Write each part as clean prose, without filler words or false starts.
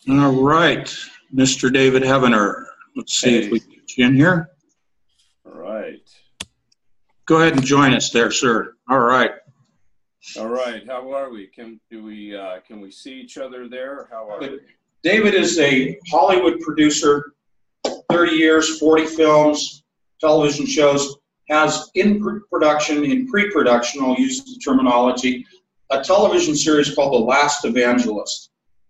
All right, Mr. David Heavener. Let's see if we can get you in here. All right. Go ahead and join us there, sir. All right. All right. How are we? Can we see each other there? How are we? David is a Hollywood producer, 30 years, 40 films, television shows, has in pre-production, I'll use the terminology, a television series called The Last Evangelist.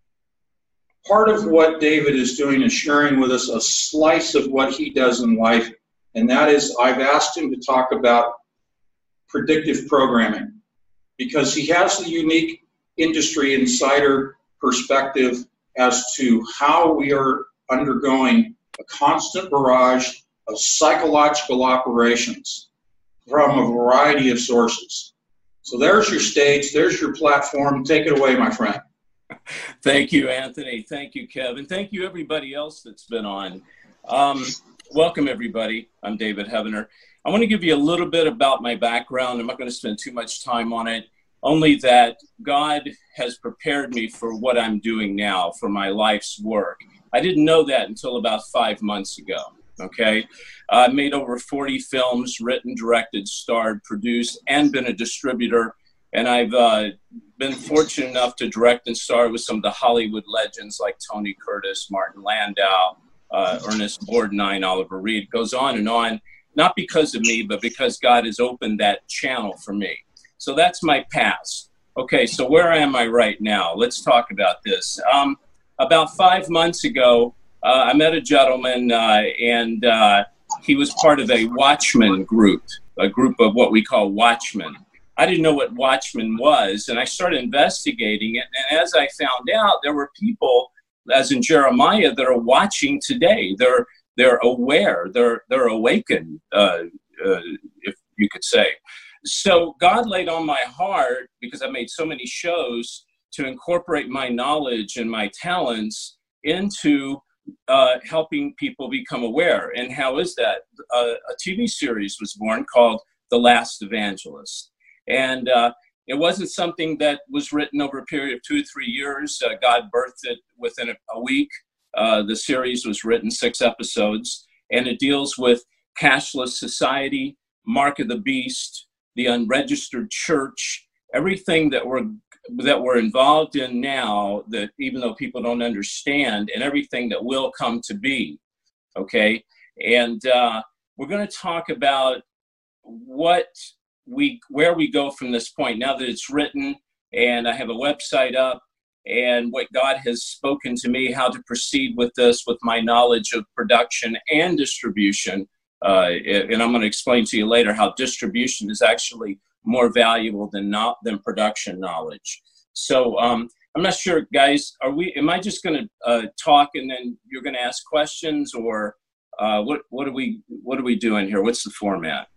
Part of what David is doing is sharing with us a slice of what he does in life, and that is I've asked him to talk about predictive programming because he has the unique industry insider perspective as to how we are undergoing a constant barrage of psychological operations from a variety of sources. So there's your stage, there's your platform. Take it away, my friend. Thank you, Anthony. Thank you, Kevin. Thank you, everybody else that's been on. Welcome, everybody. I'm David Heavener. I want to give you a little bit about my background. I'm not going to spend too much time on it, only that God has prepared me for what I'm doing now, for my life's work. I didn't know that until about 5 months ago, okay? I made over 40 films, written, directed, starred, produced, and been a distributor. And I've been fortunate enough to direct and star with some of the Hollywood legends like Tony Curtis, Martin Landau, Ernest Borgnine, Oliver Reed. It goes on and on, not because of me, but because God has opened that channel for me. So that's my past. Okay, so where am I right now? Let's talk about this. About 5 months ago, I met a gentleman, and he was part of a Watchman group, a group of what we call Watchmen. I didn't know what Watchmen was, and I started investigating it. And as I found out, there were people, as in Jeremiah, that are watching today. They're aware, they're awakened, if you could say. So God laid on my heart, because I made so many shows, to incorporate my knowledge and my talents into helping people become aware. And how is that? A TV series was born called The Last Evangelist. And it wasn't something that was written over a period of 2 or 3 years. God birthed it within a week. The series was written 6 episodes, and it deals with cashless society, Mark of the Beast, the unregistered church, everything that we're involved in now, that even though people don't understand, and everything that will come to be, okay? And we're going to talk about where we go from this point now that it's written, and I have a website up, and what God has spoken to me, how to proceed with this with my knowledge of production and distribution. And I'm going to explain to you later how distribution is actually more valuable than production knowledge. So I'm not sure, guys, am I just going to talk and then you're going to ask questions, or what are we doing here? What's the format?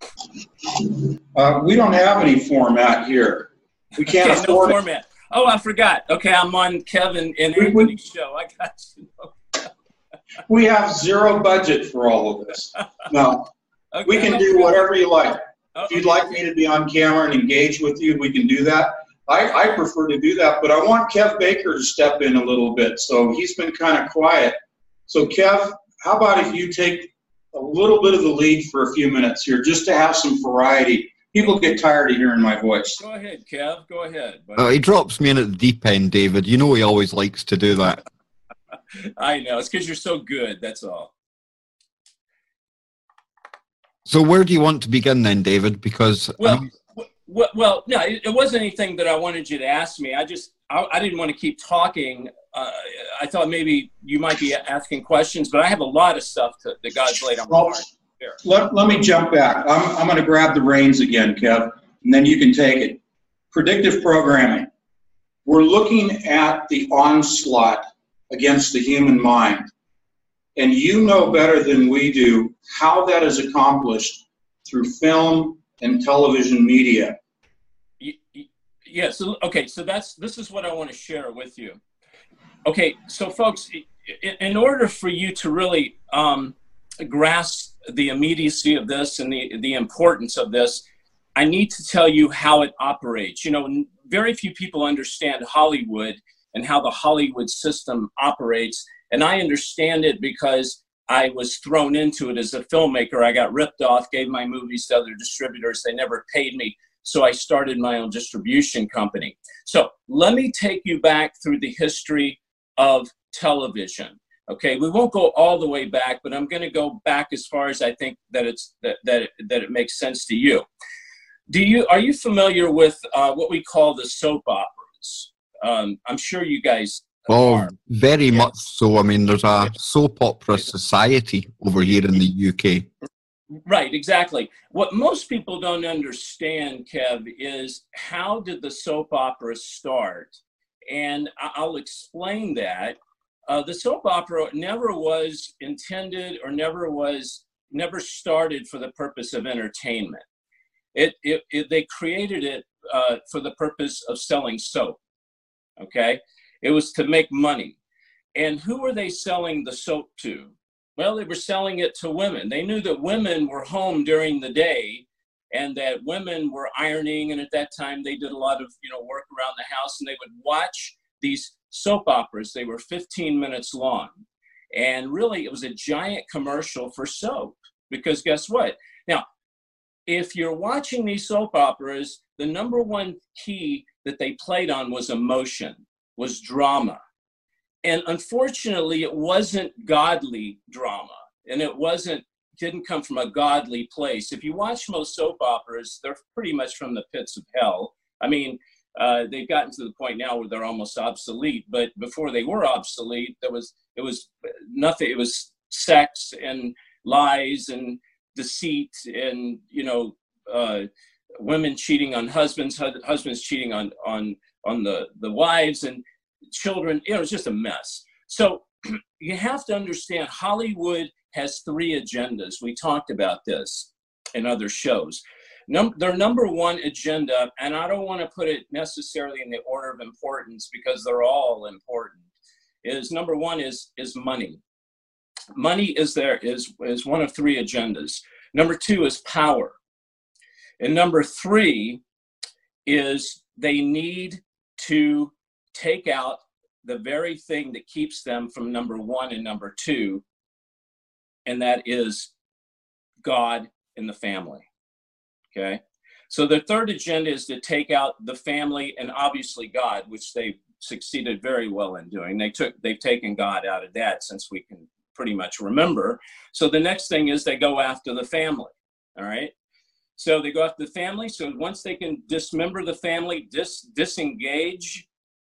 We don't have any format here. We can't afford no format. Oh, I forgot. Okay, I'm on Kevin and Anthony's show. I got you. We have zero budget for all of this. No, okay, we can do whatever you like. If you'd like me to be on camera and engage with you, we can do that. I prefer to do that, but I want Kev Baker to step in a little bit. So he's been kind of quiet. So Kev, how about if you take a little bit of the lead for a few minutes here, just to have some variety. People get tired of hearing my voice. Go ahead, Kev. Go ahead. He drops me in at the deep end, David. You know he always likes to do that. I know. It's because you're so good. That's all. So where do you want to begin then, David? Because no, it wasn't anything that I wanted you to ask me. I didn't want to keep talking. I thought maybe you might be asking questions, but I have a lot of stuff that God's laid on my heart. Let me jump back. I'm going to grab the reins again, Kev, and then you can take it. Predictive programming. We're looking at the onslaught against the human mind. And you know better than we do how that is accomplished through film and television media. Yeah, so this is what I want to share with you. Okay, so folks, in order for you to really grasp the immediacy of this and the importance of this, I need to tell you how it operates. You know, very few people understand Hollywood and how the Hollywood system operates. And I understand it because I was thrown into it as a filmmaker. I got ripped off, gave my movies to other distributors. They never paid me. So I started my own distribution company. So let me take you back through the history of television. Okay, we won't go all the way back, but I'm going to go back as far as I think that it makes sense to you. Are you familiar with what we call the soap operas? I'm sure you guys are. Very much so. I mean, there's a soap opera society over here in the UK. Right, exactly. What most people don't understand, Kev, is how did the soap opera start? And I'll explain that. The soap opera never was intended or never started for the purpose of entertainment. They created it for the purpose of selling soap, okay? It was to make money. And who were they selling the soap to? Well, they were selling it to women. They knew that women were home during the day and that women were ironing. And at that time, they did a lot of work around the house, and they would watch these soap operas. They were 15 minutes long. And really, it was a giant commercial for soap, because guess what? Now, if you're watching these soap operas, the number one key that they played on was emotion, was drama. And unfortunately, it wasn't godly drama, and it didn't come from a godly place. If you watch most soap operas, they're pretty much from the pits of hell. I mean, they've gotten to the point now where they're almost obsolete, but before they were obsolete, it was nothing. It was sex and lies and deceit and women cheating on husbands cheating on the wives and children. It was just a mess. So you have to understand, Hollywood has three agendas. We talked about this in other shows. Their number one agenda, and I don't want to put it necessarily in the order of importance because they're all important, is number one is money. Money is one of three agendas. Number two is power. And number three is they need to take out the very thing that keeps them from number one and number two, and that is God and the family. Okay? So the third agenda is to take out the family and obviously God, which they've succeeded very well in doing. They've taken God out of that since we can pretty much remember. So the next thing is they go after the family. All right? So they go after the family. So once they can dismember the family, disengage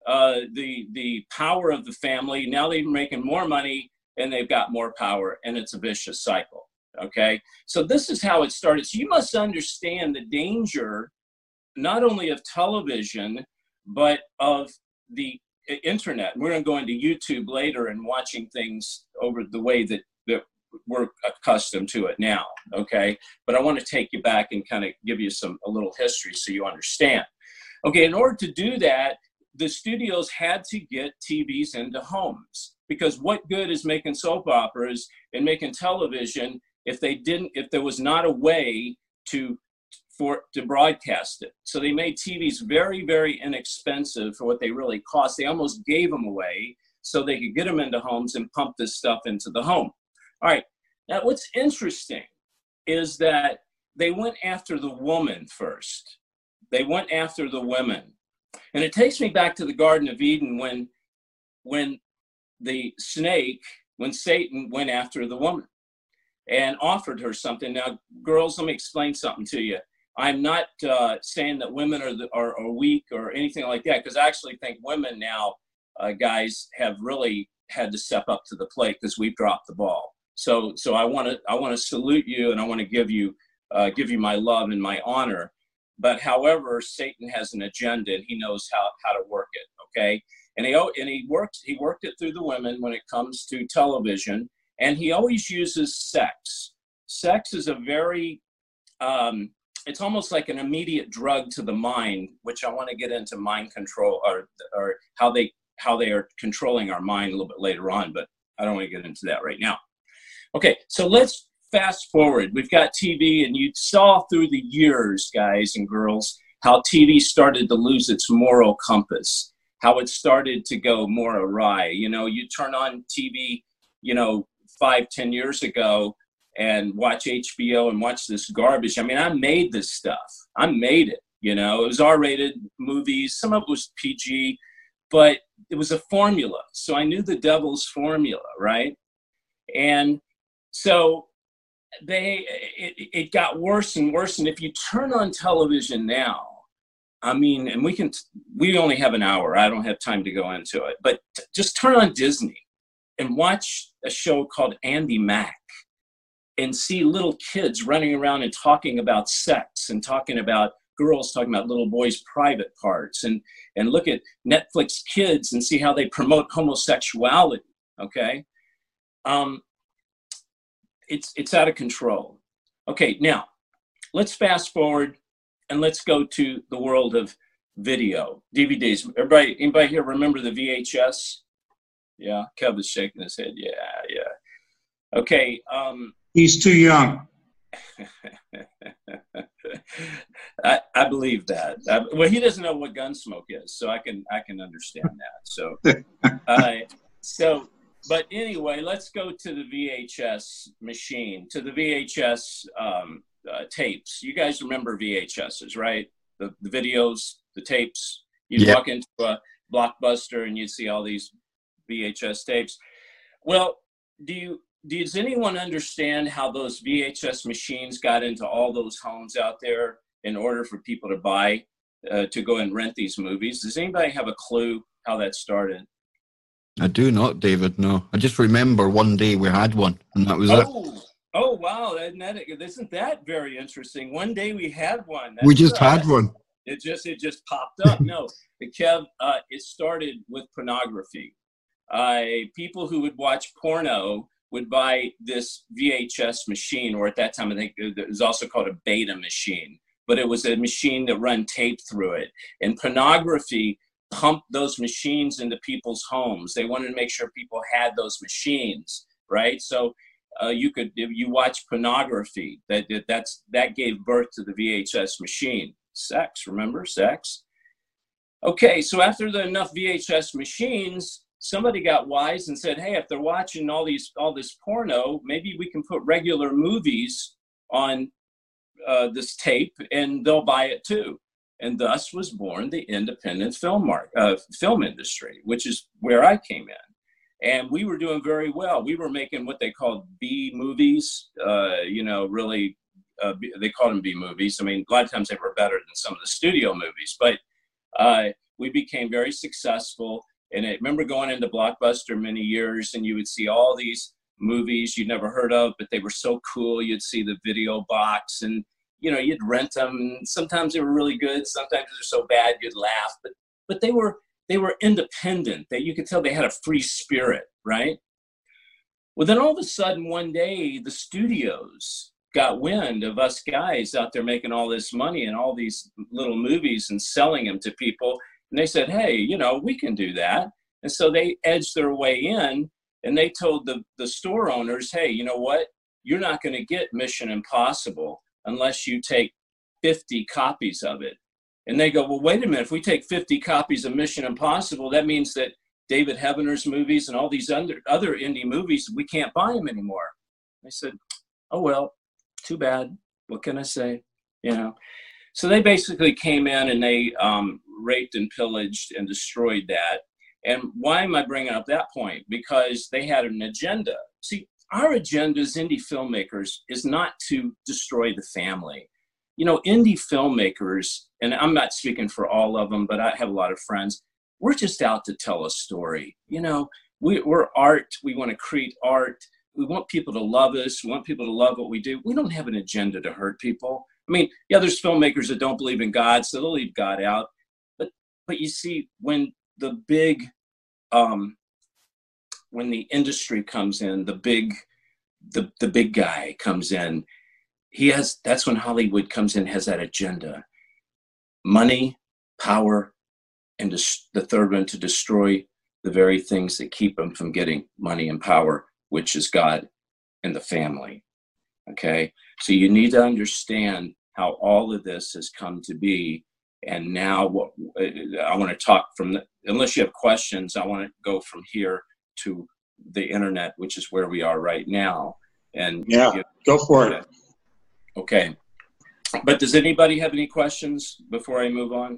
the power of the family, now they're making more money and they've got more power, and it's a vicious cycle. Okay, so this is how it started. So you must understand the danger not only of television but of the internet. We're going to go into YouTube later and watching things over the way that we're accustomed to it now. Okay, but I want to take you back and kind of give you a little history so you understand. Okay, in order to do that, the studios had to get TVs into homes, because what good is making soap operas and making television if there was not a way to broadcast it? So they made TVs very, very inexpensive for what they really cost. They almost gave them away so they could get them into homes and pump this stuff into the home. All right. Now, what's interesting is that they went after the woman first. They went after the women. And it takes me back to the Garden of Eden when Satan went after the woman and offered her something. Now, girls, let me explain something to you. I'm not saying that women are weak or anything like that, because I actually think women now, guys, have really had to step up to the plate because we've dropped the ball. So I want to salute you, and I want to give you my love and my honor. But however, Satan has an agenda, and he knows how to work it. Okay, and he worked it through the women when it comes to television. And he always uses sex. Sex is a very, it's almost like an immediate drug to the mind, which I want to get into mind control or how they are controlling our mind a little bit later on, but I don't want to get into that right now. Okay, so let's fast forward. We've got TV, and you saw through the years, guys and girls, how TV started to lose its moral compass, how it started to go more awry. You know, you turn on TV, you know, 5-10 years ago and watch HBO and watch this garbage. I mean, I made this stuff. I made it, you know. It was R-rated movies. Some of it was PG, but it was a formula. So I knew the devil's formula, right? And so it got worse and worse. And if you turn on television now, I mean, and we only have an hour. I don't have time to go into it, but just turn on Disney and watch a show called Andy Mack and see little kids running around and talking about sex and talking about girls talking about little boys' private parts, and look at Netflix Kids and see how they promote homosexuality. Okay. It's out of control. Okay. Now let's fast forward and let's go to the world of video, DVDs. Anybody here remember the VHS? Yeah. Kev is shaking his head. Yeah. Yeah. Okay. He's too young. I believe that. Well, he doesn't know what Gunsmoke is, so I can understand that. So, but anyway, let's go to the VHS machine, to the VHS tapes. You guys remember VHSs, right? The videos, the tapes. You'd walk into a Blockbuster and you'd see all these VHS tapes. Well, does anyone understand how those VHS machines got into all those homes out there in order for people to buy, to go and rent these movies? Does anybody have a clue how that started? I do not, David, no. I just remember one day we had one, and that was it. Oh, wow. Isn't that very interesting? One day we had one. We just had one. It just popped up. No, Kev, it started with pornography. People who would watch porno would buy this VHS machine, or at that time, I think it was also called a beta machine, but it was a machine that ran tape through it. And pornography pumped those machines into people's homes. They wanted to make sure people had those machines, right? So if you watch pornography, that gave birth to the VHS machine. Sex, remember? Sex. Okay, so after enough VHS machines, somebody got wise and said, hey, if they're watching all this porno, maybe we can put regular movies on this tape and they'll buy it too. And thus was born the independent film industry, which is where I came in. And we were doing very well. We were making what they called B movies, really, they called them B movies. I mean, a lot of times they were better than some of the studio movies, but we became very successful. And I remember going into Blockbuster many years, and you would see all these movies you'd never heard of, but they were so cool. You'd see the video box, and you'd rent them. And sometimes they were really good. Sometimes they're so bad you'd laugh. But they were independent. That you could tell they had a free spirit, right? Well, then all of a sudden one day the studios got wind of us guys out there making all this money and all these little movies and selling them to people. And they said, hey, we can do that. And so they edged their way in, and they told the store owners, hey, you know what? You're not going to get Mission Impossible unless you take 50 copies of it. And they go, well, wait a minute. If we take 50 copies of Mission Impossible, that means that David Heavener's movies and all these other indie movies, we can't buy them anymore. I said, oh, well, too bad. What can I say? So they basically came in and they raped and pillaged and destroyed that. And why am I bringing up that point? Because they had an agenda. See, our agenda as indie filmmakers is not to destroy the family. Indie filmmakers, and I'm not speaking for all of them, but I have a lot of friends, we're just out to tell a story. We're art. We want to create art. We want people to love us. We want people to love what we do. We don't have an agenda to hurt people. I mean, yeah, there's filmmakers that don't believe in God, so they'll leave God out. But you see, when the industry comes in, the big guy comes in, that's when Hollywood comes in, has that agenda. Money, power, and the third one, to destroy the very things that keep them from getting money and power, which is God and the family. Okay, so you need to understand how all of this has come to be And now I want to talk unless you have questions, I want to go from here to the internet, which is where we are right now. And go for it. Okay. But does anybody have any questions before I move on?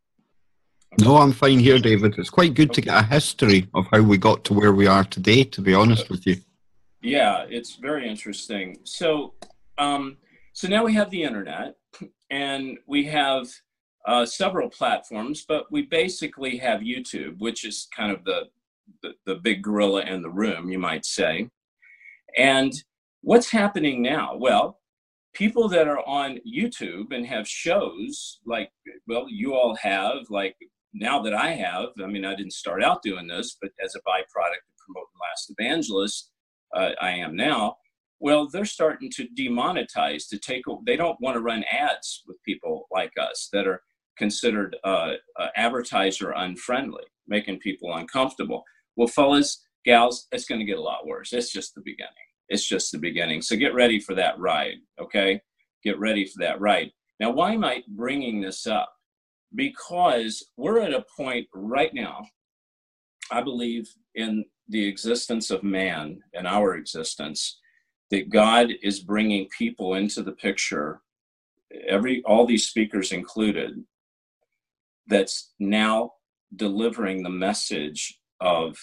No, I'm fine here, David. It's quite good to get a history of how we got to where we are today, to be honest with you. Yeah, it's very interesting. So now we have the internet, and we have several platforms, but we basically have YouTube, which is kind of the big gorilla in the room, you might say. And what's happening now? Well, people that are on YouTube and have shows like, well, you all have, like now that I have, I mean, I didn't start out doing this, but as a byproduct of promoting Last Evangelist, I am now. Well, they're starting to demonetize, they don't want to run ads with people like us that are considered advertiser unfriendly, making people uncomfortable. Well, fellas, gals, it's going to get a lot worse. It's just the beginning. It's just the beginning. So get ready for that ride, okay? Get ready for that ride. Now, why am I bringing this up? Because we're at a point right now, I believe, in the existence of man and our existence, that God is bringing people into the picture, all these speakers included, that's now delivering the message of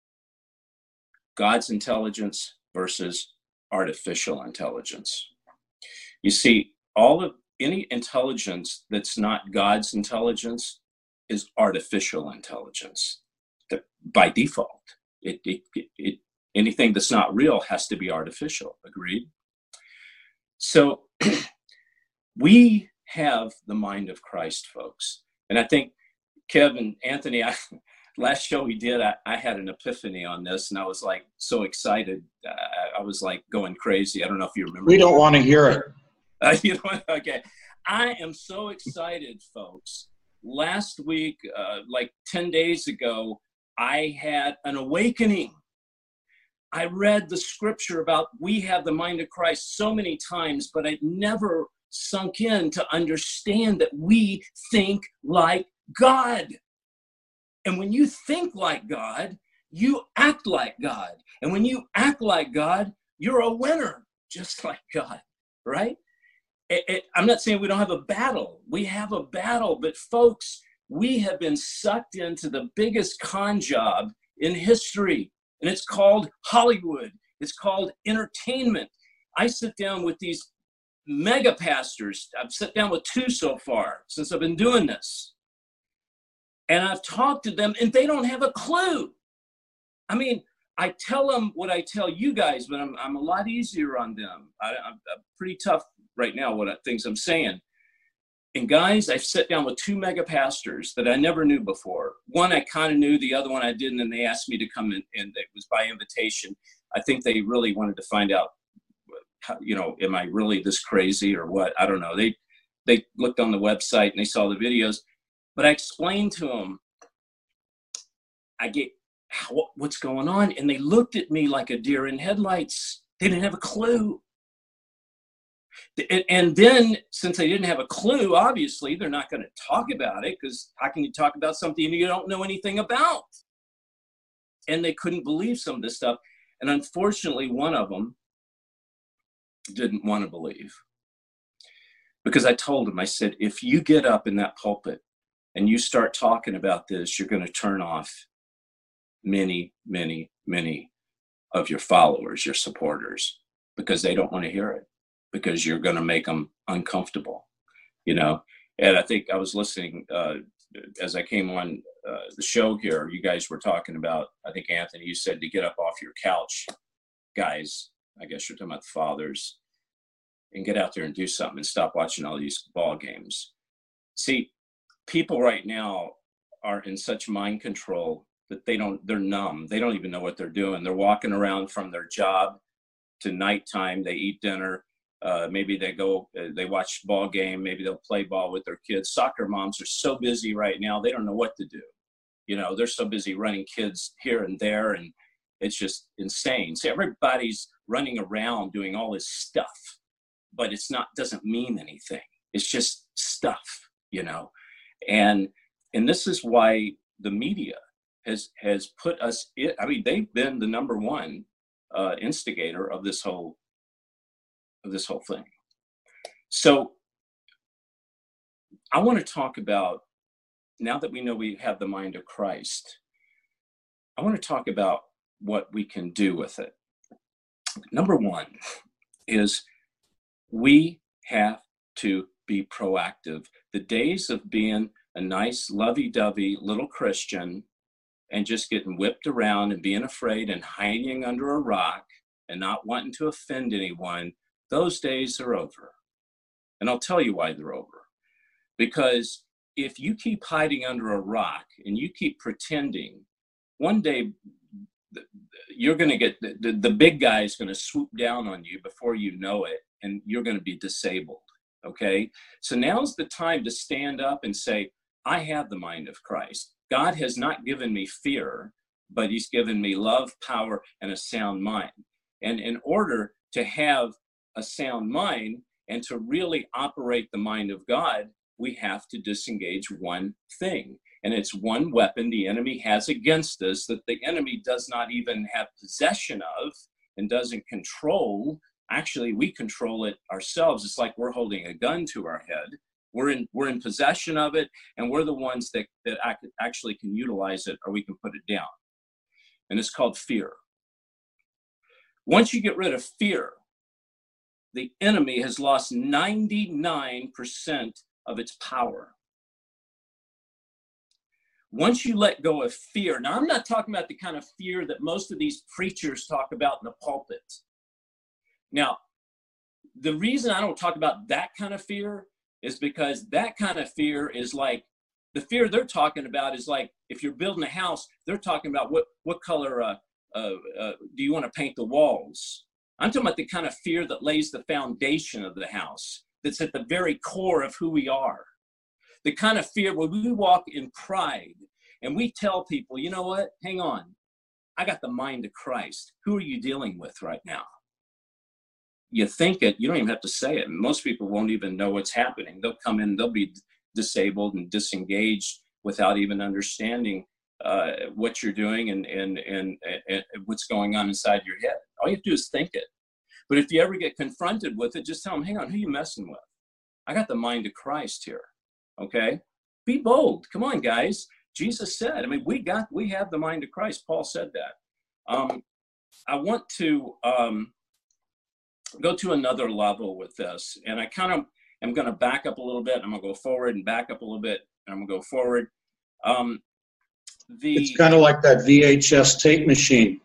God's intelligence versus artificial intelligence. You see, any intelligence that's not God's intelligence is artificial intelligence. By default, anything that's not real has to be artificial. Agreed? So we have the mind of Christ, folks. And I think Kevin, Anthony, last show we did, I had an epiphany on this, and I was like so excited. I was like going crazy. I don't know if you remember. We don't want to hear it. You know, okay. I am so excited, folks. Last week, like 10 days ago, I had an awakening. I read the scripture about we have the mind of Christ so many times, but it never sunk in to understand that we think like God. And when you think like God, you act like God. And when you act like God, you're a winner, just like God, right? I'm not saying we don't have a battle. We have a battle, but folks, we have been sucked into the biggest con job in history, and it's called Hollywood. It's called entertainment. I sit down with these mega pastors. I've sat down with 2 so far since I've been doing this. And I've talked to them, and they don't have a clue. I mean, I tell them what I tell you guys, but I'm a lot easier on them. I'm pretty tough right now, things I'm saying. And guys, I've sat down with 2 mega pastors that I never knew before. One I kind of knew, the other one I didn't, and they asked me to come in, and it was by invitation. I think they really wanted to find out, you know, am I really this crazy or what? I don't know. They looked on the website and they saw the videos, but I explained to them, what's going on? And they looked at me like a deer in headlights. They didn't have a clue. And then, since they didn't have a clue, obviously, they're not going to talk about it, because how can you talk about something you don't know anything about? And they couldn't believe some of this stuff. And unfortunately, one of them didn't want to believe. Because I told him, I said, if you get up in that pulpit and you start talking about this, you're going to turn off many, many, many of your followers, your supporters, because they don't want to hear it, because you're going to make them uncomfortable, you know? And I think I was listening as I came on the show here, you guys were talking about, I think, Anthony, you said to get up off your couch, guys, I guess you're talking about the fathers, and get out there and do something and stop watching all these ball games. See, people right now are in such mind control that they're numb. They don't even know what they're doing. They're walking around from their job to nighttime. They eat dinner. Maybe they watch ball game. Maybe they'll play ball with their kids. Soccer moms are so busy right now. They don't know what to do. You know, they're so busy running kids here and there, and it's just insane. So everybody's running around doing all this stuff, but doesn't mean anything. It's just stuff, you know. And this is why the media has put us in, I mean, they've been the number one instigator of this whole thing. So I want to talk about, now that we know we have the mind of Christ, I want to talk about what we can do with it. Number one is we have to be proactive. The days of being a nice, lovey-dovey little Christian and just getting whipped around and being afraid and hiding under a rock and not wanting to offend anyone, those days are over. And I'll tell you why they're over. Because if you keep hiding under a rock and you keep pretending, one day you're going to get, the big guy is going to swoop down on you before you know it, and you're going to be disabled, okay? So now's the time to stand up and say, I have the mind of Christ. God has not given me fear, but he's given me love, power, and a sound mind. And in order to have a sound mind and to really operate the mind of God, we have to disengage one thing. And it's one weapon the enemy has against us that the enemy does not even have possession of and doesn't control. Actually, we control it ourselves. It's like we're holding a gun to our head. We're in possession of it, and we're the ones that actually can utilize it, or we can put it down. And it's called fear. Once you get rid of fear, the enemy has lost 99% of its power. Once you let go of fear, now I'm not talking about the kind of fear that most of these preachers talk about in the pulpit. Now, the reason I don't talk about that kind of fear is because that kind of fear is like, the fear they're talking about is like, if you're building a house, they're talking about what color do you want to paint the walls? I'm talking about the kind of fear that lays the foundation of the house, that's at the very core of who we are. The kind of fear where we walk in pride and we tell people, you know what, hang on, I got the mind of Christ. Who are you dealing with right now? You think it, you don't even have to say it. Most people won't even know what's happening. They'll come in, they'll be disabled and disengaged without even understanding what you're doing and what's going on inside your head. All you have to do is think it. But if you ever get confronted with it, just tell them, hang on, who are you messing with? I got the mind of Christ here, okay? Be bold. Come on, guys. Jesus said, I mean, we have the mind of Christ. Paul said that. I want to go to another level with this, and I kind of am going to back up a little bit. I'm going to go forward and back up a little bit, and I'm going to go forward. It's kind of like that VHS tape machine.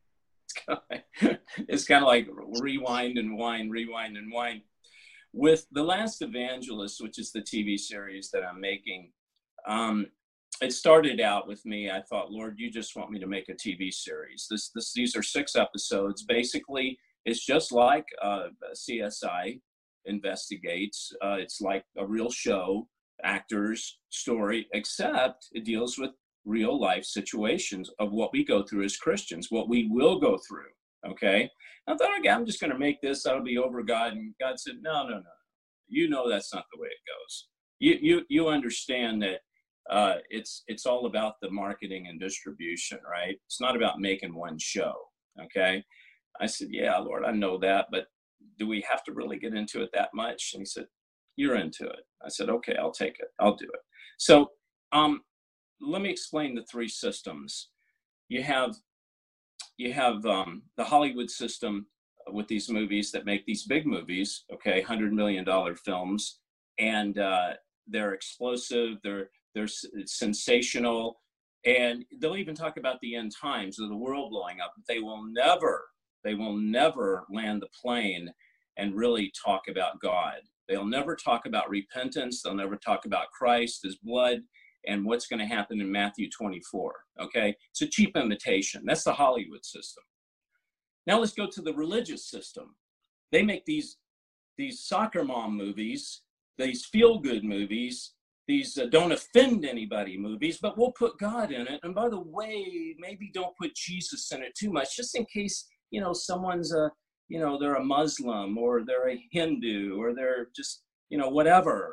It's kind of like rewind and wind, rewind and wind. With The Last Evangelist, which is the TV series that I'm making, it started out with me. I thought, Lord, you just want me to make a TV series. These are 6 episodes. Basically, it's just like CSI Investigates. It's like a real show, actors, story, except it deals with real life situations of what we go through as Christians, what we will go through, okay? I thought, okay, I'm just going to make this, that'll be over God. And God said, no. You know that's not the way it goes. You understand that it's all about the marketing and distribution, right? It's not about making one show, okay? I said, yeah, Lord, I know that, but do we have to really get into it that much? And he said, you're into it. I said, okay, I'll take it. I'll do it. So let me explain the 3 systems. You have the Hollywood system with these movies that make these big movies, okay, $100 million films, and they're explosive, they're sensational, and they'll even talk about the end times of the world blowing up. They will never land the plane and really talk about God. They'll never talk about repentance. They'll never talk about Christ, his blood, and what's going to happen in Matthew 24, okay? It's a cheap imitation. That's the Hollywood system. Now let's go to the religious system. They make these soccer mom movies, these feel-good movies, these don't offend anybody movies, but we'll put God in it. And by the way, maybe don't put Jesus in it too much, just in case, someone's they're a Muslim or they're a Hindu or they're just, whatever.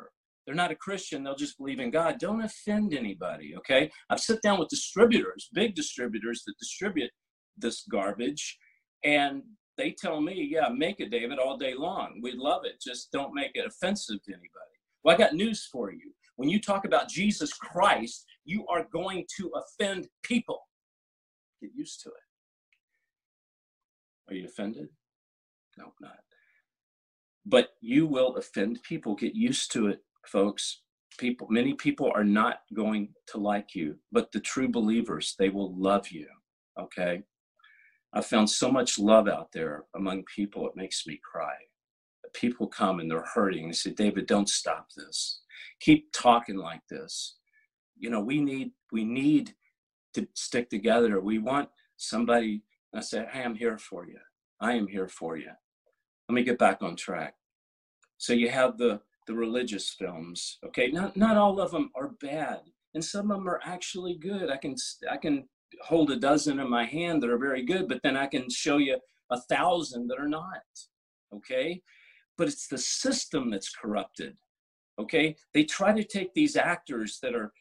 They're not a Christian. They'll just believe in God. Don't offend anybody, okay? I've sat down with distributors, big distributors that distribute this garbage, and they tell me, yeah, make it, David, all day long. We'd love it. Just don't make it offensive to anybody. Well, I got news for you. When you talk about Jesus Christ, you are going to offend people. Get used to it. Are you offended? No, not. But you will offend people. Get used to it, folks. Many people are not going to like you, but the true believers, they will love you, okay? I found so much love out there among people, it makes me cry. People come and they're hurting. They say, David, don't stop this. Keep talking like this. You know, we need to stick together. We want somebody. I say, hey, I'm here for you. I am here for you. Let me get back on track. So you have the religious films, okay? Not all of them are bad, and some of them are actually good. I can hold a dozen in my hand that are very good, but then I can show you 1,000 that are not, okay? But it's the system that's corrupted, okay? They try to take these actors that are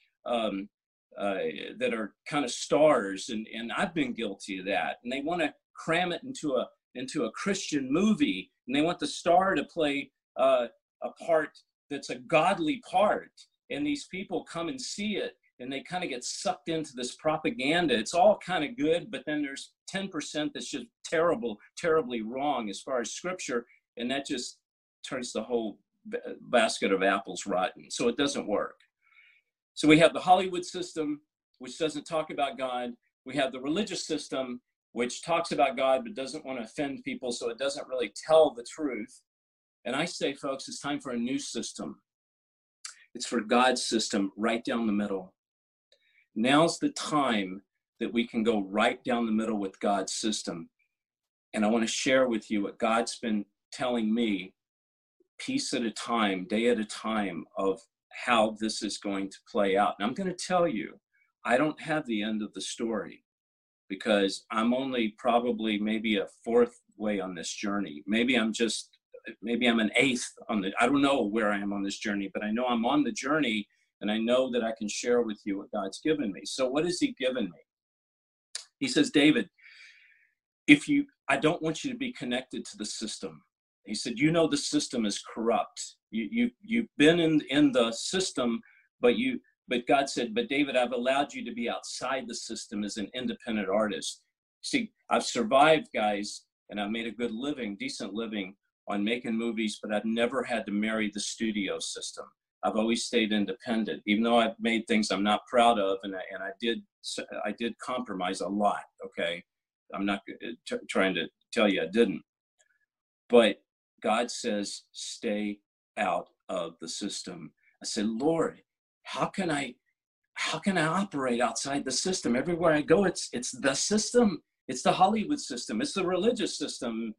kind of stars, and I've been guilty of that, and they want to cram it into a Christian movie, and they want the star to play a part that's a godly part, and these people come and see it, and they kind of get sucked into this propaganda. It's all kind of good, but then there's 10% that's just terribly wrong as far as scripture, and that just turns the whole basket of apples rotten. So it doesn't work. So we have the Hollywood system, which doesn't talk about God. We have the religious system, which talks about God but doesn't want to offend people, so it doesn't really tell the truth. And I say, folks, it's time for a new system. It's for God's system, right down the middle. Now's the time that we can go right down the middle with God's system. And I want to share with you what God's been telling me, piece at a time, day at a time, of how this is going to play out. And I'm going to tell you, I don't have the end of the story, because I'm only probably maybe a fourth way on this journey. Maybe I'm an eighth I don't know where I am on this journey, but I know I'm on the journey, and I know that I can share with you what God's given me. So what has he given me? He says, David, I don't want you to be connected to the system. He said, you know, the system is corrupt. You've been in the system, but God said, but David, I've allowed you to be outside the system as an independent artist. See, I've survived, guys, and I've made a good living, decent living on making movies, but I've never had to marry the studio system. I've always stayed independent, even though I've made things I'm not proud of, and I did compromise a lot, okay? I'm not trying to tell you I didn't. But God says, stay out of the system. I said, Lord, how can I operate outside the system? Everywhere I go, it's the system. It's the Hollywood system. It's the religious system.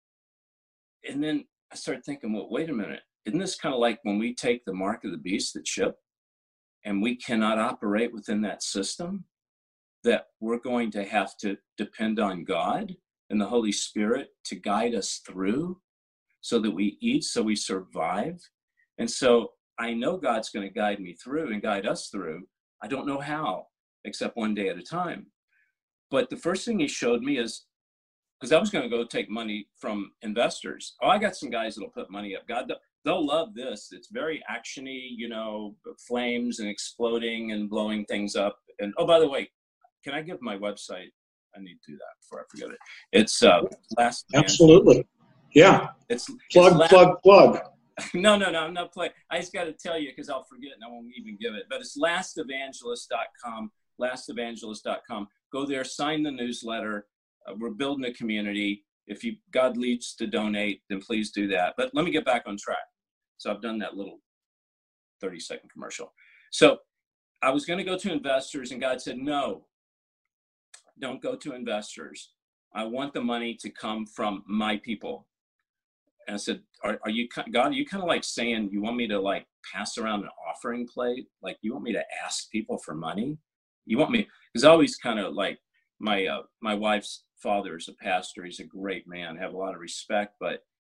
And then I started thinking, well, wait a minute. Isn't this kind of like when we take the mark of the beast, the chip, and we cannot operate within that system, that we're going to have to depend on God and the Holy Spirit to guide us through, so that we eat, so we survive? And so I know God's going to guide me through and guide us through. I don't know how, except one day at a time. But the first thing he showed me is, because I was going to go take money from investors. Oh, I got some guys that'll put money up. God, they'll love this. It's very actiony, you know, flames and exploding and blowing things up. And oh, by the way, can I give my website? I need to do that before I forget it. It's Last Man. Absolutely. Yeah. It's plug. No, I'm not playing. I just got to tell you, because I'll forget and I won't even give it. But it's lastevangelist.com, lastevangelist.com. Go there, sign the newsletter. We're building a community. If God leads to donate, then please do that. But let me get back on track. So I've done that little 30-second commercial. So I was going to go to investors, and God said, no, don't go to investors. I want the money to come from my people. And I said, are you, God, are you kind of like saying you want me to like pass around an offering plate? Like you want me to ask people for money? You want me, because I always kind of like, my wife's father is a pastor. He's a great man. I have a lot of respect, but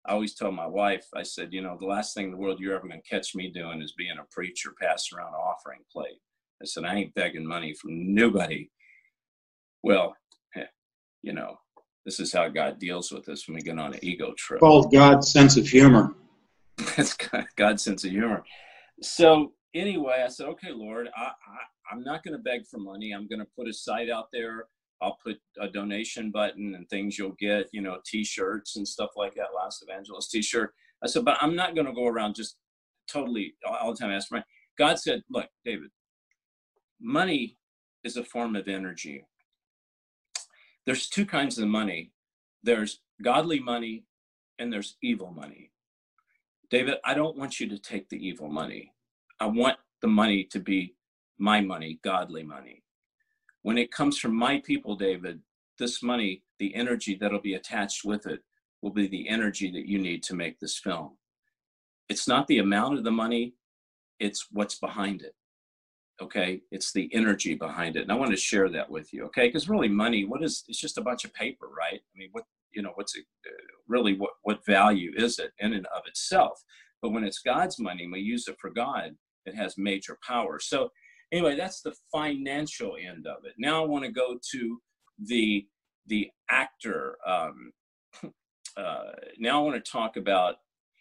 I always tell my wife, I said, you know, the last thing in the world you're ever going to catch me doing is being a preacher passing around an offering plate. I said, I ain't begging money from nobody. Well, you know, this is how God deals with us when we get on an ego trip. Called God's sense of humor. That's God's sense of humor. So anyway, I said, okay, Lord, I'm not going to beg for money. I'm going to put a site out there. I'll put a donation button and things you'll get, you know, T-shirts and stuff like that, Last Evangelist T-shirt. I said, but I'm not going to go around just totally all the time asking for money. God said, look, David, money is a form of energy. There's two kinds of money. There's godly money and there's evil money. David, I don't want you to take the evil money. I want the money to be my money, godly money. When it comes from my people, David, this money, the energy that'll be attached with it will be the energy that you need to make this film. It's not the amount of the money, it's what's behind it. Okay, it's the energy behind it. And I want to share that with you, okay? Because really money, it's just a bunch of paper, right? I mean, what's it really, what value is it in and of itself? But when it's God's money and we use it for God, it has major power. So anyway, that's the financial end of it. Now I want to go to the actor. Now I want to talk about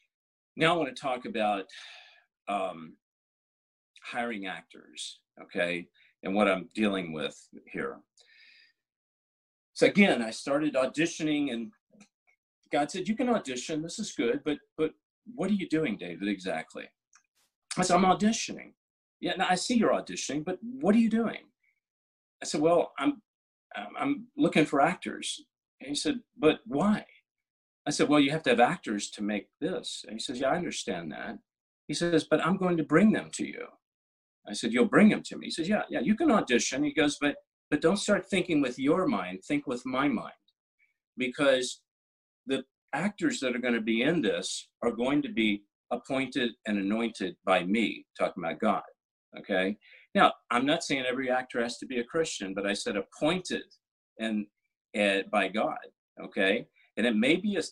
hiring actors, okay, and what I'm dealing with here. So again, I started auditioning, and God said, "You can audition. This is good, but what are you doing, David, exactly?" I said, "I'm auditioning." "Yeah, no, I see you're auditioning, but what are you doing?" I said, "Well, I'm looking for actors." And he said, "But why?" I said, "Well, you have to have actors to make this." And he says, "Yeah, I understand that." He says, "But I'm going to bring them to you." I said, "You'll bring them to me?" He says, yeah, you can audition." He goes, but don't start thinking with your mind, think with my mind. Because the actors that are going to be in this are going to be appointed and anointed by me, talking about God, okay? Now, I'm not saying every actor has to be a Christian, but I said appointed and by God, okay? And it may be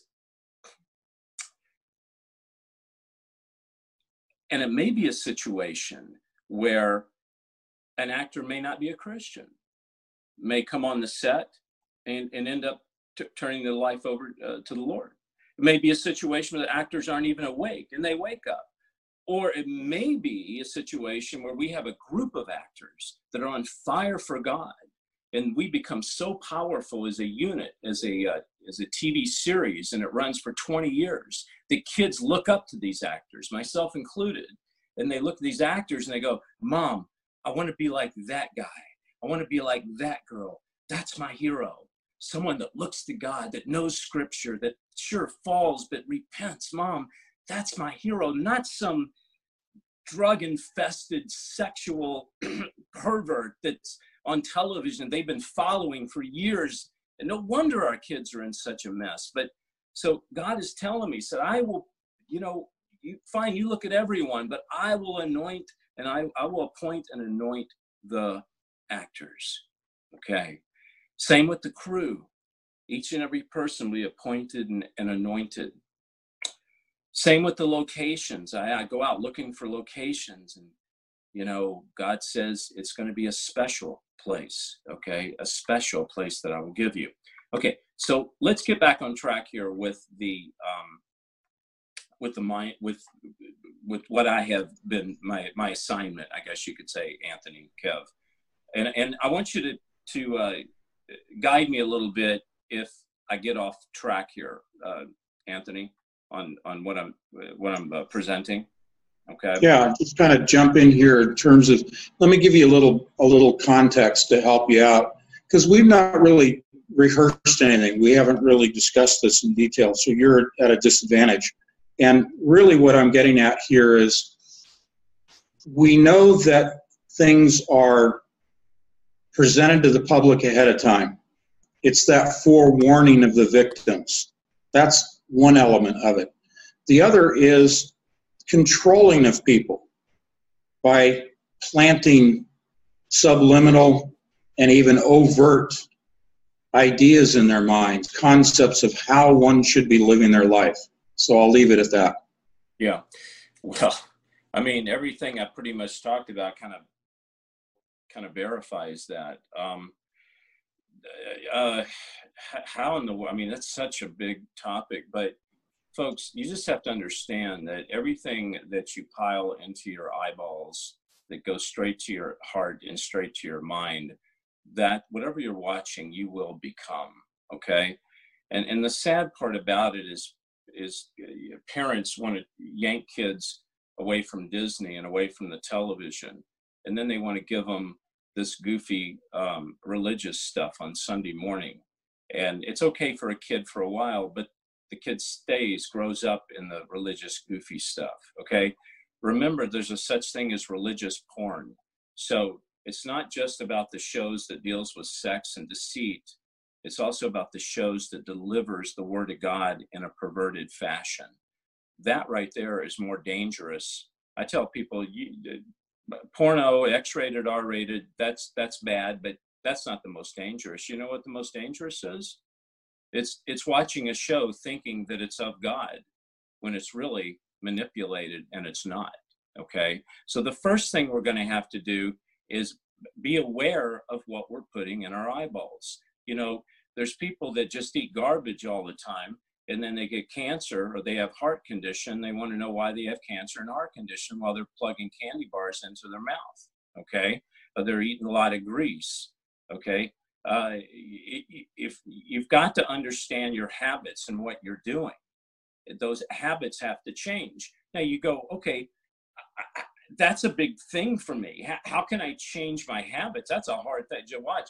a situation where an actor may not be a Christian, may come on the set and end up turning their life over to the Lord. It may be a situation where the actors aren't even awake and they wake up. Or it may be a situation where we have a group of actors that are on fire for God, and we become so powerful as a unit, as a TV series, and it runs for 20 years. The kids look up to these actors, myself included, and they look at these actors and they go, "Mom, I want to be like that guy. I want to be like that girl. That's my hero. Someone that looks to God, that knows scripture, that sure falls but repents. Mom, that's my hero." Not some drug-infested sexual pervert that's on television they've been following for years. And no wonder our kids are in such a mess. But so God is telling me, said, "I will, fine, you look at everyone, but I will anoint and I will appoint and anoint the actors." Okay. Same with the crew. Each and every person will be appointed and anointed. Same with the locations. I go out looking for locations, and God says it's going to be a special place, okay? A special place that I will give you. Okay, so let's get back on track here with what I have been my assignment, I guess you could say, Anthony, Kev, and I want you to guide me a little bit if I get off track here, Anthony, on what I'm presenting. Okay. Yeah, just kind of jump in here in terms of, let me give you a little context to help you out, because we've not really rehearsed anything. We haven't really discussed this in detail, so you're at a disadvantage. And really what I'm getting at here is, we know that things are presented to the public ahead of time. It's that forewarning of the victims. That's one element of it. The other is controlling of people by planting subliminal and even overt ideas in their minds, concepts of how one should be living their life. So I'll leave it at that. Yeah. Well, I mean, everything I pretty much talked about kind of verifies that. How in the world? I mean, that's such a big topic, but folks, you just have to understand that everything that you pile into your eyeballs that goes straight to your heart and straight to your mind, that whatever you're watching, you will become. Okay. And the sad part about it is parents want to yank kids away from Disney and away from the television. And then they want to give them this goofy religious stuff on Sunday morning. And it's okay for a kid for a while, but the kid grows up in the religious goofy stuff, okay? Remember, there's a such thing as religious porn. So it's not just about the shows that deals with sex and deceit. It's also about the shows that delivers the word of God in a perverted fashion. That right there is more dangerous. I tell people, porno, X-rated, R-rated, that's bad, but that's not the most dangerous. You know what the most dangerous is? It's watching a show thinking that it's of God when it's really manipulated and it's not, okay? So the first thing we're going to have to do is be aware of what we're putting in our eyeballs. You know, there's people that just eat garbage all the time, and then they get cancer or they have heart condition. They want to know why they have cancer and heart condition while they're plugging candy bars into their mouth, okay? Or they're eating a lot of grease, okay? If you've got to understand your habits and what you're doing, those habits have to change. Now you go, okay, that's a big thing for me. How can I change my habits? That's a hard thing to watch.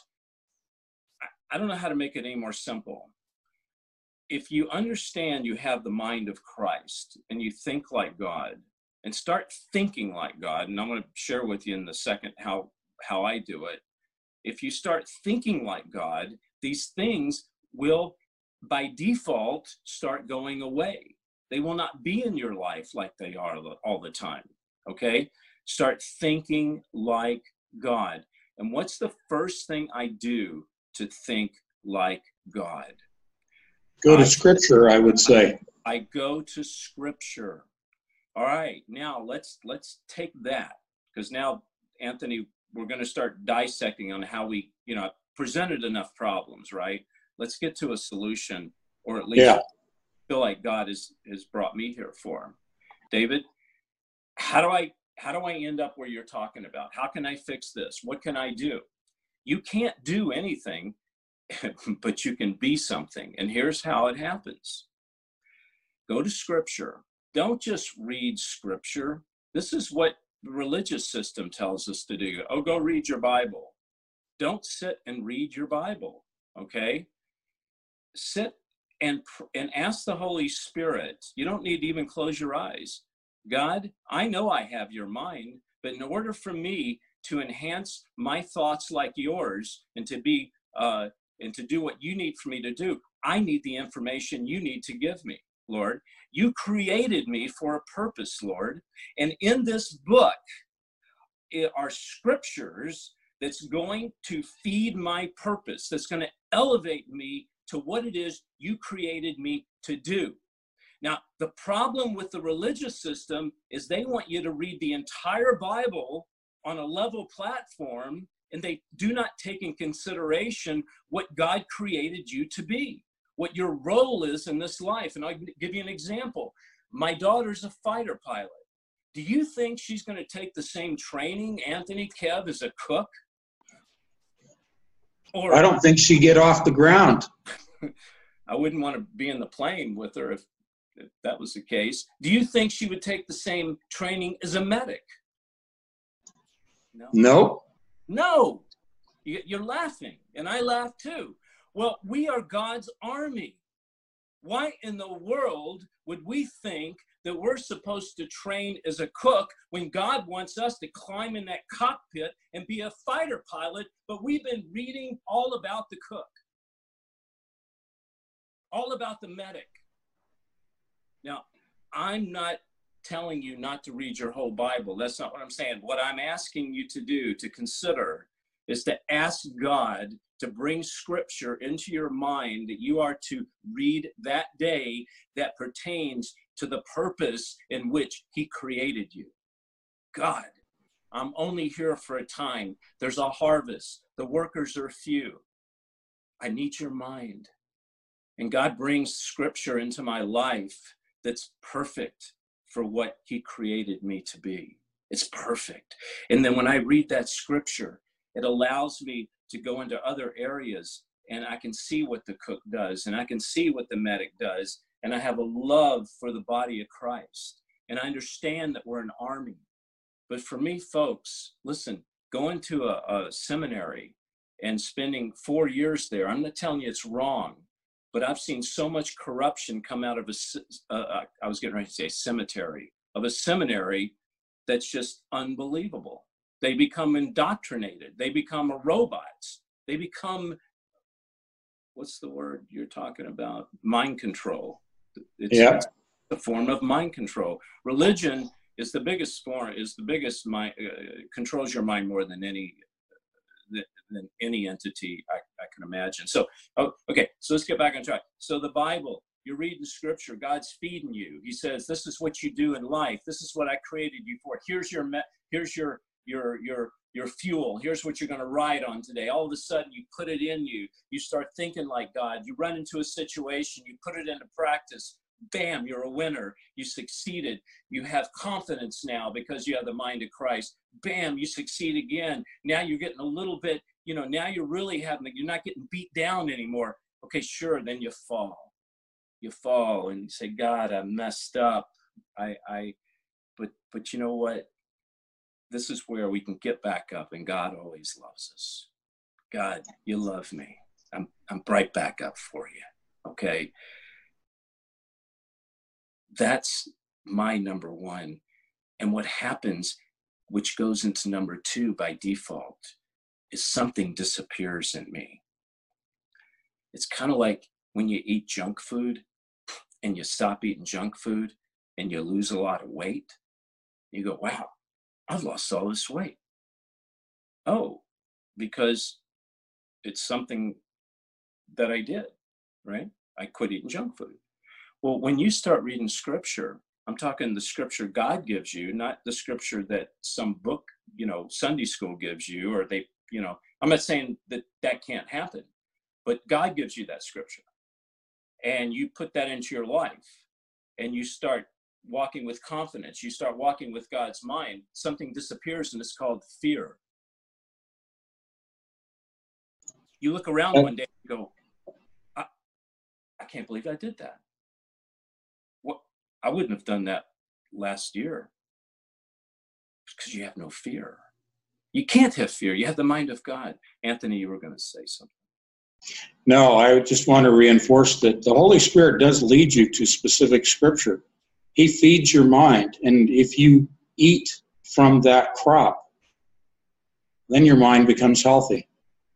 I don't know how to make it any more simple. If you understand you have the mind of Christ and you think like God and start thinking like God, and I'm going to share with you in the second how I do it. If you start thinking like God, these things will by default start going away. They will not be in your life like they are all the time, okay? Start thinking like God. And what's the first thing I do to think like God? Go to Scripture, I would say. I go to Scripture. All right, now let's take that, because now, Anthony, we're going to start dissecting on how we, presented enough problems, right? Let's get to a solution, or at least feel like God has brought me here for. David, how do I end up where you're talking about? How can I fix this? What can I do? You can't do anything, but you can be something. And here's how it happens. Go to Scripture. Don't just read Scripture. This is what the religious system tells us to do. Oh, go read your Bible. Don't sit and read your Bible, okay? Sit and ask the Holy Spirit. You don't need to even close your eyes. God, I know I have your mind, but in order for me to enhance my thoughts like yours and to be and to do what you need for me to do, I need the information you need to give me, Lord. You created me for a purpose, Lord. And in this book are scriptures that's going to feed my purpose, that's going to elevate me to what it is you created me to do. Now, the problem with the religious system is they want you to read the entire Bible on a level platform, and they do not take in consideration what God created you to be, what your role is in this life. And I'll give you an example. My daughter's a fighter pilot. Do you think she's going to take the same training, Anthony, Kev, as a cook? Or I don't think she'd get off the ground. I wouldn't want to be in the plane with her if that was the case. Do you think she would take the same training as a medic? No. No. You're laughing, and I laugh too. Well, we are God's army. Why in the world would we think that we're supposed to train as a cook when God wants us to climb in that cockpit and be a fighter pilot, but we've been reading all about the cook, all about the medic. Now, I'm not telling you not to read your whole Bible. That's not what I'm saying. What I'm asking you to do, to consider, is to ask God to bring scripture into your mind that you are to read that day that pertains to the purpose in which he created you. God, I'm only here for a time. There's a harvest. The workers are few. I need your mind. And God brings scripture into my life that's perfect for what he created me to be. It's perfect. And then when I read that scripture, it allows me to go into other areas, and I can see what the cook does, and I can see what the medic does, and I have a love for the body of Christ. And I understand that we're an army. But for me, folks, listen, going to a seminary and spending 4 years there, I'm not telling you it's wrong, but I've seen so much corruption come out of I was getting ready to say cemetery, of a seminary that's just unbelievable. They become indoctrinated. They become robots. They become, what's the word you're talking about? Mind control. It's a form of mind control. Religion is the biggest form, mind, controls your mind more than any entity I can imagine. So, okay, so let's get back on track. So the Bible, you're reading scripture, God's feeding you. He says, this is what you do in life. This is what I created you for. Here's your fuel. Here's what you're going to ride on today. All of a sudden, you put it in you. You start thinking like God. You run into a situation. You put it into practice. Bam, you're a winner. You succeeded. You have confidence now because you have the mind of Christ. Bam, you succeed again. Now you're getting a little bit, now you're really you're not getting beat down anymore. Okay, sure. Then you fall. You fall and you say, God, I messed up. But you know what? This is where we can get back up, and God always loves us. God, you love me. I'm right back up for you. Okay. That's my number one. And what happens, which goes into number two by default, is something disappears in me. It's kind of like when you eat junk food and you stop eating junk food and you lose a lot of weight. You go, wow, I've lost all this weight. Oh, because it's something that I did, right? I quit eating junk food. Well, when you start reading scripture, I'm talking the scripture God gives you, not the scripture that some book, Sunday school gives you, or I'm not saying that can't happen, but God gives you that scripture. And you put that into your life and you start walking with confidence. You start walking with God's mind. Something disappears, and it's called fear. You look around one day and go, I can't believe I did that. I wouldn't have done that last year because you have no fear. You can't have fear. You have the mind of God. Anthony, you were going to say something. No, I just want to reinforce that the Holy Spirit does lead you to specific scripture. He feeds your mind. And if you eat from that crop, then your mind becomes healthy.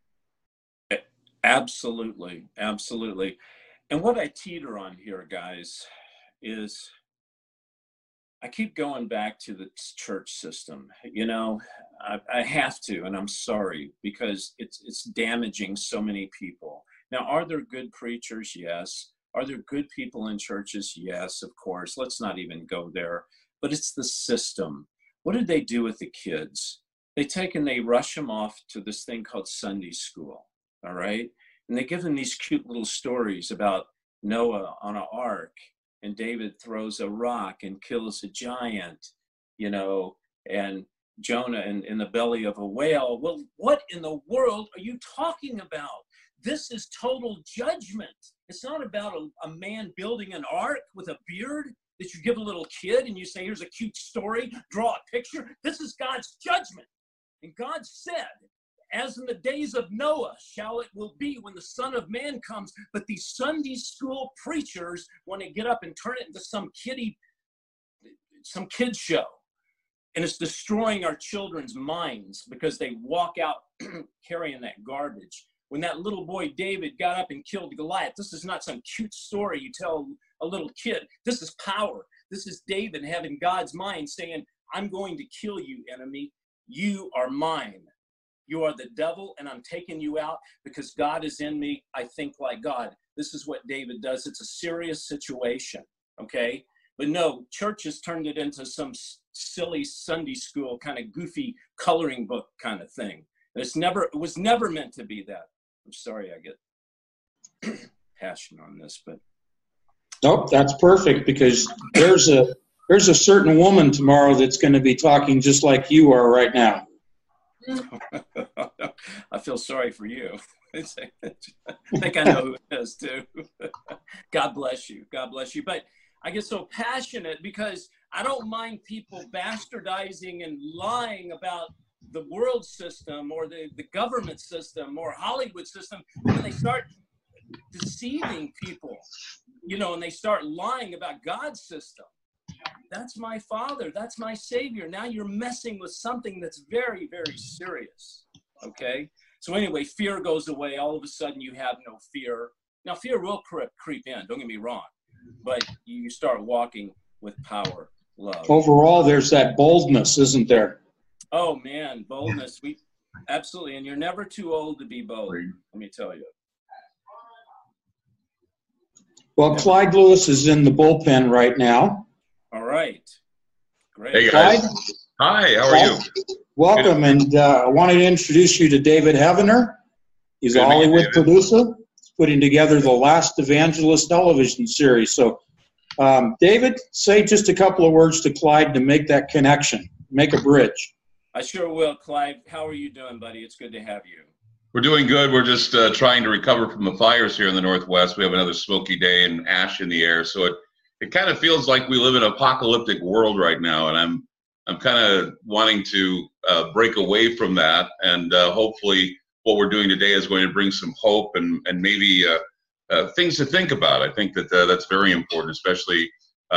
Absolutely. Absolutely. And what I teeter on here, guys, is I keep going back to the church system. I have to, and I'm sorry, because it's damaging so many people. Now, are there good preachers? Yes. Are there good people in churches? Yes, of course. Let's not even go there. But it's the system. What did they do with the kids? They take and they rush them off to this thing called Sunday school, all right? And they give them these cute little stories about Noah on an ark, and David throws a rock and kills a giant, and Jonah in the belly of a whale. Well, what in the world are you talking about? This is total judgment. It's not about a man building an ark with a beard that you give a little kid and you say, here's a cute story, draw a picture. This is God's judgment. And God said, as in the days of Noah, will be when the Son of Man comes. But these Sunday school preachers want to get up and turn it into some kid's show. And it's destroying our children's minds because they walk out carrying that garbage. When that little boy David got up and killed Goliath, this is not some cute story you tell a little kid. This is power. This is David having God's mind saying, I'm going to kill you, enemy. You are mine. You are the devil, and I'm taking you out because God is in me. I think like God. This is what David does. It's a serious situation, okay? But no, church has turned it into some silly Sunday school kind of goofy coloring book kind of thing. And it was never meant to be that. I'm sorry I get passionate on this, but. Nope, that's perfect, because there's a certain woman tomorrow that's going to be talking just like you are right now. I feel sorry for you. I think I know who it is too. God bless you. God bless you. But I get so passionate because I don't mind people bastardizing and lying about the world system or the government system or Hollywood system. When they start deceiving people, and they start lying about God's system. That's my Father. That's my Savior. Now you're messing with something that's very, very serious. Okay? So anyway, fear goes away. All of a sudden you have no fear. Now fear will creep in, don't get me wrong. But you start walking with power, love. Overall, there's that boldness, isn't there? Oh man, boldness. Absolutely. And you're never too old to be bold. Let me tell you. Well, Clyde Lewis is in the bullpen right now. All right. Great. Hey, guys. Clyde? Hi, how are you? Welcome, and I wanted to introduce you to David Heavener. He's a Hollywood producer. He's putting together the Last Evangelist television series. So, David, say just a couple of words to Clyde to make that connection, make a bridge. I sure will, Clyde. How are you doing, buddy? It's good to have you. We're doing good. We're just trying to recover from the fires here in the Northwest. We have another smoky day and ash in the air, so it kind of feels like we live in an apocalyptic world right now, and I'm kind of wanting to break away from that, and hopefully what we're doing today is going to bring some hope and maybe things to think about. I think that that's very important, especially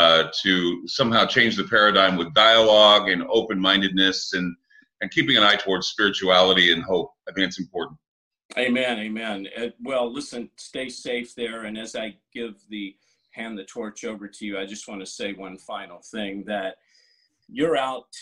to somehow change the paradigm with dialogue and open-mindedness and keeping an eye towards spirituality and hope. I think it's important. Amen, amen. Well, listen, stay safe there, and as I hand the torch over to you, I just want to say one final thing, that your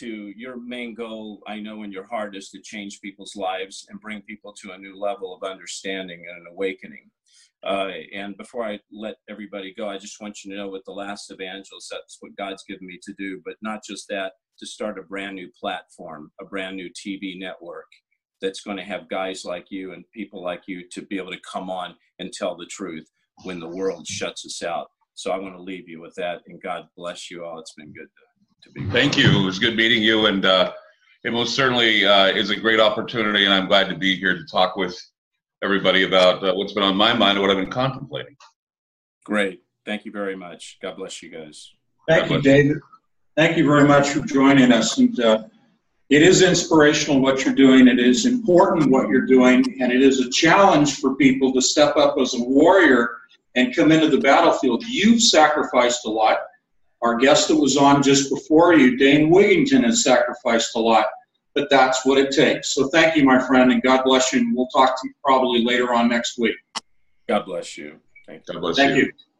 main goal, I know in your heart, is to change people's lives and bring people to a new level of understanding and an awakening. And before I let everybody go, I just want you to know, with the Last Evangelist, that's what God's given me to do, but not just that, to start a brand new platform, a brand new TV network that's going to have guys like you and people like you to be able to come on and tell the truth when the world shuts us out. So I want to leave you with that, and God bless you all. It's been good to be with you. Thank you. It was good meeting you, and it most certainly is a great opportunity, and I'm glad to be here to talk with everybody about what's been on my mind and what I've been contemplating. Great. Thank you very much. God bless you guys. Thank you, David. Thank you very much for joining us. And it is inspirational what you're doing. It is important what you're doing, and it is a challenge for people to step up as a warrior and come into the battlefield. You've sacrificed a lot. Our guest that was on just before you, Dane Wigington, has sacrificed a lot, but that's what it takes. So thank you, my friend, and God bless you, and we'll talk to you probably later on next week. God bless you. Thank you. God bless you.